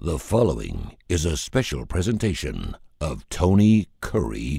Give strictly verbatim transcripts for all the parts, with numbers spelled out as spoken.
The following is a special presentation of Tony Curry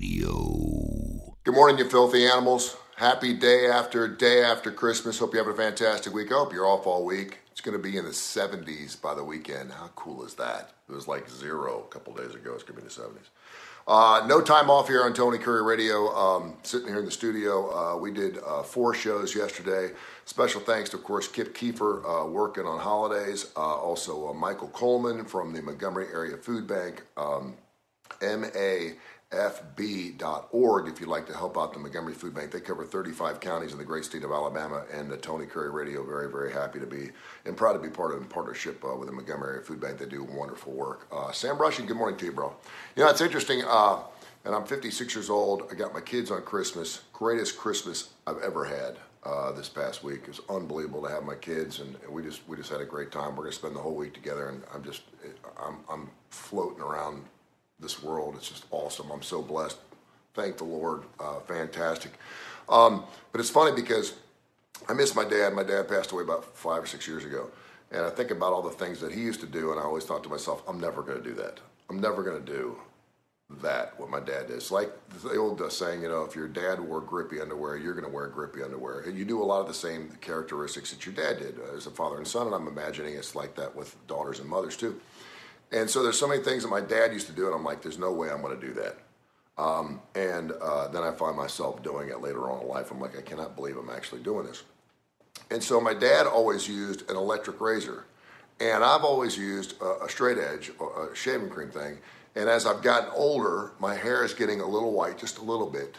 Radio. Good morning, you filthy animals. Happy day after day after Christmas. Hope you have a fantastic week. I hope you're off all week. It's going to be in the seventies by the weekend. How cool is that? It was like zero a couple days ago. It's going to be in the seventies. Uh, no time off here on Tony Curry Radio. Um, sitting here in the studio. Uh, we did uh, four shows yesterday. Special thanks to, of course, Kip Kiefer uh, working on holidays. Uh, also, uh, Michael Coleman from the Montgomery Area Food Bank. Um, M A F B dot org if you'd like to help out the Montgomery Food Bank. They cover thirty-five counties in the great state of Alabama, and the Tony Curry Radio, very, very happy to be and proud to be part of in partnership uh, with the Montgomery Area Food Bank. They do wonderful work. Uh, Sam Rushing, good morning to you, bro. You know, it's interesting, uh, and I'm fifty-six years old. I got my kids on Christmas. Greatest Christmas I've ever had uh, this past week. It was unbelievable to have my kids, and we just we just had a great time. We're going to spend the whole week together, and I'm just, I'm, I'm floating around this world. It's just awesome. I'm so blessed. Thank the Lord. Uh, fantastic. Um, but it's funny because I miss my dad. My dad passed away about five or six years ago. And I think about all the things that he used to do, and I always thought to myself, I'm never going to do that. I'm never going to do that, what my dad did. It's like the old uh, saying, you know, if your dad wore grippy underwear, you're going to wear grippy underwear. And you do a lot of the same characteristics that your dad did uh, as a father and son, and I'm imagining it's like that with daughters and mothers too. And so there's so many things that my dad used to do, and I'm like, there's no way I'm going to do that. Um, and uh, then I find myself doing it later on in life. I'm like, I cannot believe I'm actually doing this. And so my dad always used an electric razor, and I've always used a, a straight edge, a shaving cream thing. And as I've gotten older, my hair is getting a little white, just a little bit.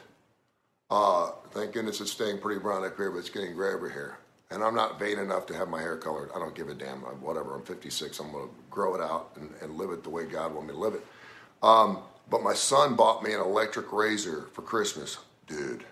Uh, thank goodness it's staying pretty brown up here, but it's getting gray over here. And I'm not vain enough to have my hair colored. I don't give a damn. I'm, whatever, I'm fifty-six. I'm going to grow it out and, and live it the way God wants me to live it. Um, but my son bought me an electric razor for Christmas. Dude,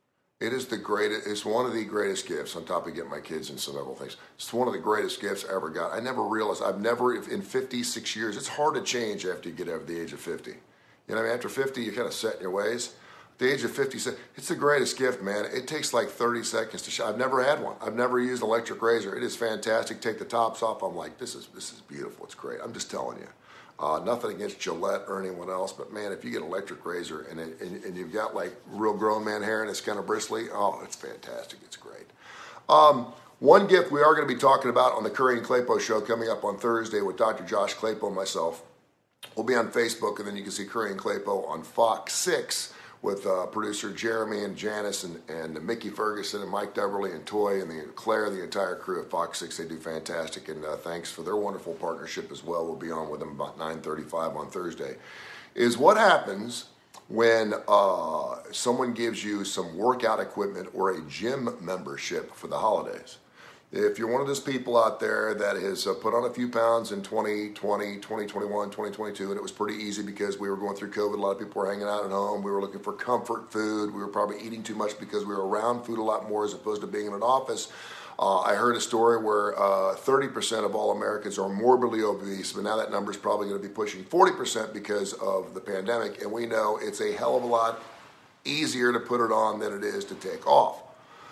it is the greatest. It's one of the greatest gifts, on top of getting my kids and some other things. It's one of the greatest gifts I ever got. I never realized, I've never, in fifty-six years, it's hard to change after you get over the age of fifty. You know what I mean? After fifty, you're kind of set in your ways. The age of fifty, it's the greatest gift, man. It takes like thirty seconds to shave. I've never had one. I've never used an electric razor. It is fantastic. Take the tops off. I'm like, this is this is beautiful. It's great. I'm just telling you. Uh, nothing against Gillette or anyone else, but man, if you get an electric razor and, it, and and you've got like real grown man hair and it's kind of bristly, oh, it's fantastic. It's great. Um, one gift we are going to be talking about on the Curry and Claypo show coming up on Thursday with Doctor Josh Claypo and myself. We'll be on Facebook, and then you can see Curry and Claypo on Fox six. With uh, producer Jeremy and Janice and, and Mickey Ferguson and Mike Deverly and Toy and the Claire, the entire crew at Fox six. They do fantastic, and uh, thanks for their wonderful partnership as well. We'll be on with them about nine thirty-five on Thursday. Is what happens when uh, someone gives you some workout equipment or a gym membership for the holidays. If you're one of those people out there that has uh, put on a few pounds in twenty twenty, twenty twenty-one, twenty twenty-two, and it was pretty easy because we were going through COVID, a lot of people were hanging out at home, we were looking for comfort food, we were probably eating too much because we were around food a lot more as opposed to being in an office. Uh, I heard a story where uh, thirty percent of all Americans are morbidly obese, but now that number is probably going to be pushing forty percent because of the pandemic, and we know it's a hell of a lot easier to put it on than it is to take off.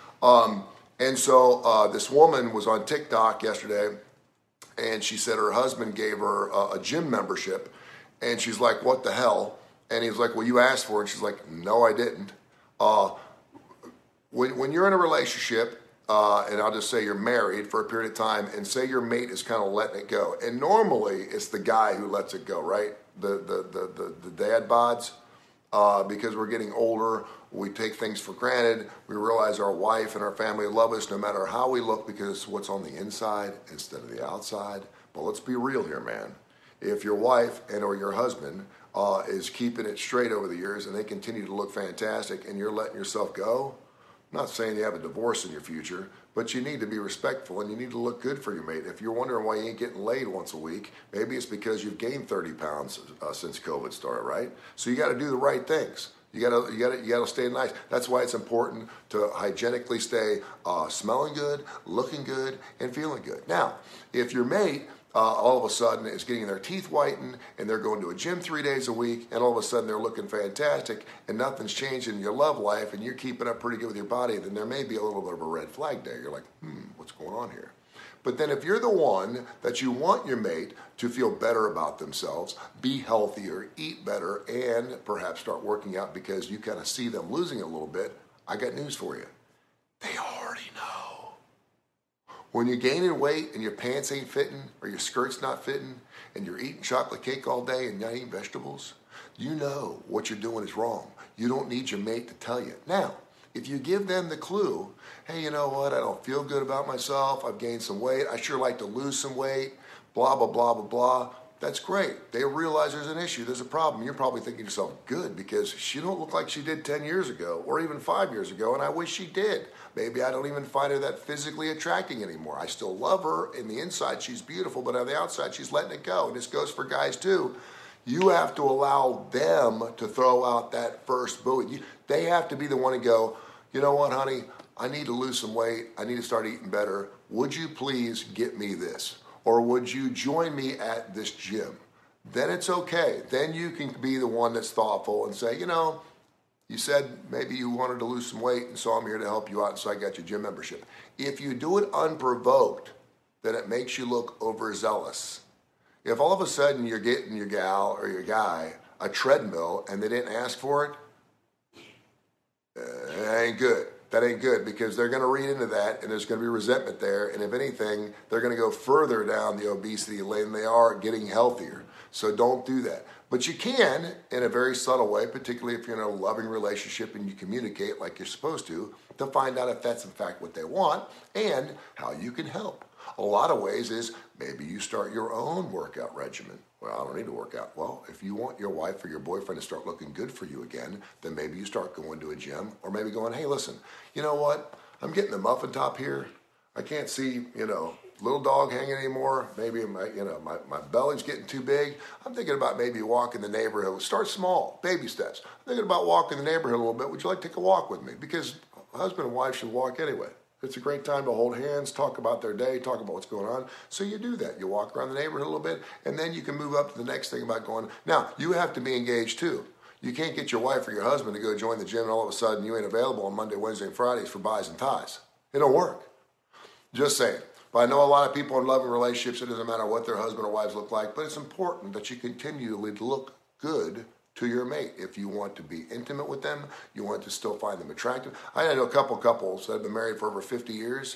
Um, And so uh, this woman was on TikTok yesterday, and she said her husband gave her a, a gym membership, and she's like, what the hell? And he was like, well, you asked for it. And she's like, no, I didn't. Uh, when, when you're in a relationship, uh, and I'll just say you're married for a period of time, and say your mate is kind of letting it go, and normally it's the guy who lets it go, right? The, the, the, the, the dad bods. Uh, because we're getting older, we take things for granted. We realize our wife and our family love us no matter how we look because it's what's on the inside instead of the outside. But let's be real here, man. If your wife and or your husband uh, is keeping it straight over the years and they continue to look fantastic and you're letting yourself go, I'm not saying you have a divorce in your future, but you need to be respectful and you need to look good for your mate. If you're wondering why you ain't getting laid once a week, maybe it's because you've gained thirty pounds uh, since COVID started, right? So you got to do the right things. You gotta, you gotta, you gotta stay nice. That's why it's important to hygienically stay uh, smelling good, looking good, and feeling good. Now, if your mate uh, all of a sudden is getting their teeth whitened and they're going to a gym three days a week, and all of a sudden they're looking fantastic, and nothing's changed in your love life, and you're keeping up pretty good with your body, then there may be a little bit of a red flag there. You're like, hmm, what's going on here? But then if you're the one that you want your mate to feel better about themselves, be healthier, eat better, and perhaps start working out because you kind of see them losing a little bit, I got news for you. They already know. When you're gaining weight and your pants ain't fitting or your skirt's not fitting and you're eating chocolate cake all day and not eating vegetables, you know what you're doing is wrong. You don't need your mate to tell you. Now, if you give them the clue, hey, you know what, I don't feel good about myself, I've gained some weight, I sure like to lose some weight, blah, blah, blah, blah, blah, that's great. They realize there's an issue, there's a problem. You're probably thinking to yourself, good, because she don't look like she did ten years ago or even five years ago, and I wish she did. Maybe I don't even find her that physically attracting anymore. I still love her. In the inside, she's beautiful, but on the outside, she's letting it go. And this goes for guys too. You have to allow them to throw out that first buoy. You, they have to be the one to go, you know what, honey, I need to lose some weight. I need to start eating better. Would you please get me this? Or would you join me at this gym? Then it's okay. Then you can be the one that's thoughtful and say, you know, you said maybe you wanted to lose some weight, and so I'm here to help you out, and so I got your gym membership. If you do it unprovoked, then it makes you look overzealous. If all of a sudden you're getting your gal or your guy a treadmill and they didn't ask for it, uh, that ain't good. That ain't good, because they're going to read into that and there's going to be resentment there. And if anything, they're going to go further down the obesity lane than they are getting healthier. So don't do that. But you can, in a very subtle way, particularly if you're in a loving relationship and you communicate like you're supposed to, to find out if that's in fact what they want and how you can help. A lot of ways is maybe you start your own workout regimen. Well, I don't need to work out. Well, if you want your wife or your boyfriend to start looking good for you again, then maybe you start going to a gym, or maybe going, hey, listen, you know what? I'm getting the muffin top here. I can't see, you know, little dog hanging anymore. Maybe my, you know, my, my belly's getting too big. I'm thinking about maybe walking the neighborhood. Start small, baby steps. I'm thinking about walking the neighborhood a little bit. Would you like to take a walk with me? Because husband and wife should walk anyway. It's a great time to hold hands, talk about their day, talk about what's going on. So you do that. You walk around the neighborhood a little bit, and then you can move up to the next thing about going. Now, you have to be engaged too. You can't get your wife or your husband to go join the gym and all of a sudden you ain't available on Monday, Wednesday, and Fridays for buys and ties. It don't work. Just saying. But I know a lot of people in loving relationships, it doesn't matter what their husband or wives look like, but it's important that you continually look good to your mate. If you want to be intimate with them, you want to still find them attractive. I know a couple couples that have been married for over fifty years,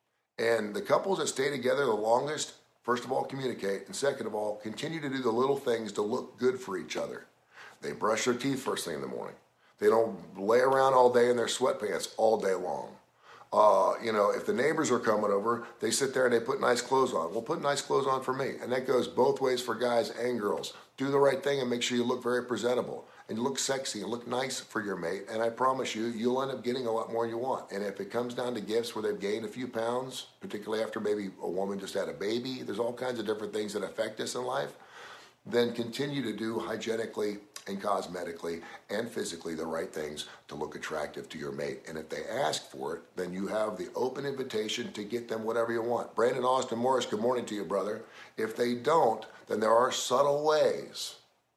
and the couples that stay together the longest, first of all, communicate, and second of all, continue to do the little things to look good for each other. They brush their teeth first thing in the morning. They don't lay around all day in their sweatpants all day long. Uh, you know, if the neighbors are coming over, they sit there and they put nice clothes on. Well, put nice clothes on for me. And that goes both ways for guys and girls. Do the right thing and make sure you look very presentable and look sexy and look nice for your mate. And I promise you, you'll end up getting a lot more than you want. And if it comes down to gifts where they've gained a few pounds, particularly after maybe a woman just had a baby, there's all kinds of different things that affect us in life, then continue to do hygienically and cosmetically and physically the right things to look attractive to your mate. And if they ask for it, then you have the open invitation to get them whatever you want. Brandon Austin Morris, good morning to you, brother. If they don't, then there are subtle ways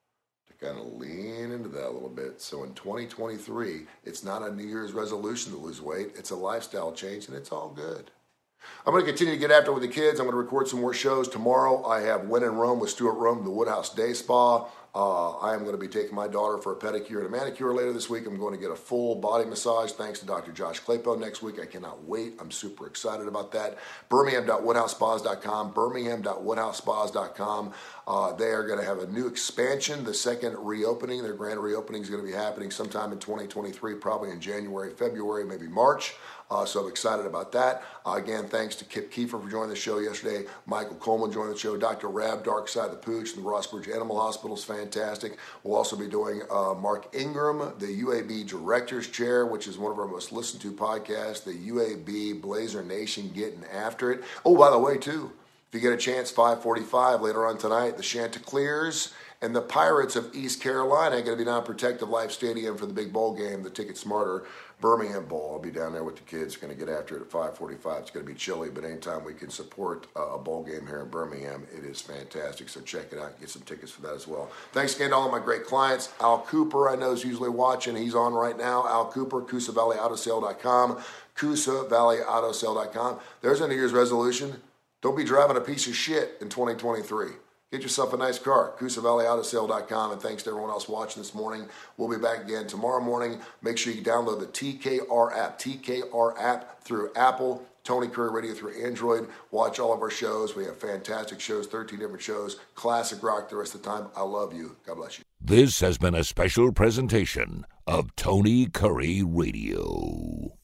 to kind of lean into that a little bit. So in twenty twenty-three, it's not a New Year's resolution to lose weight. It's a lifestyle change, and it's all good. I'm going to continue to get after it with the kids. I'm going to record some more shows tomorrow. I have When in Rome with Stuart Rome, the Woodhouse Day Spa. Uh, I am going to be taking my daughter for a pedicure and a manicure later this week. I'm going to get a full body massage thanks to Doctor Josh Claypo next week. I cannot wait. I'm super excited about that. Birmingham dot woodhouse spas dot com, Birmingham dot woodhouse spas dot com. Uh, they are going to have a new expansion, the second reopening. Their grand reopening is going to be happening sometime in twenty twenty-three, probably in January, February, maybe March. Uh, so I'm excited about that. Uh, again, thanks to Kip Kiefer for joining the show yesterday. Michael Coleman joined the show. Doctor Rab Darkside the Pooch from the Rossbridge Animal Hospital is fantastic. We'll also be doing uh, Mark Ingram, the U A B Director's Chair, which is one of our most listened to podcasts, the U A B Blazer Nation Getting After It. Oh, by the way, too, if you get a chance, five forty-five later on tonight, the Chanticleers and the Pirates of East Carolina are going to be down at Protective Life Stadium for the big bowl game, the Ticket Smarter Birmingham Bowl. I'll be down there with the kids. Going to get after it at five forty-five. It's going to be chilly, but anytime we can support uh, a bowl game here in Birmingham, it is fantastic. So check it out. Get some tickets for that as well. Thanks again to all of my great clients. Al Cooper, I know, is usually watching. He's on right now. Al Cooper, Coosa Valley Auto Sale dot com. Coosa Valley Auto Sale dot com. There's a New Year's resolution. Don't be driving a piece of shit in twenty twenty-three. Get yourself a nice car. Coosa Valley Auto Sale dot com. And thanks to everyone else watching this morning. We'll be back again tomorrow morning. Make sure you download the T K R app. T K R app through Apple. Tony Curry Radio through Android. Watch all of our shows. We have fantastic shows, thirteen different shows. Classic rock the rest of the time. I love you. God bless you. This has been a special presentation of Tony Curry Radio.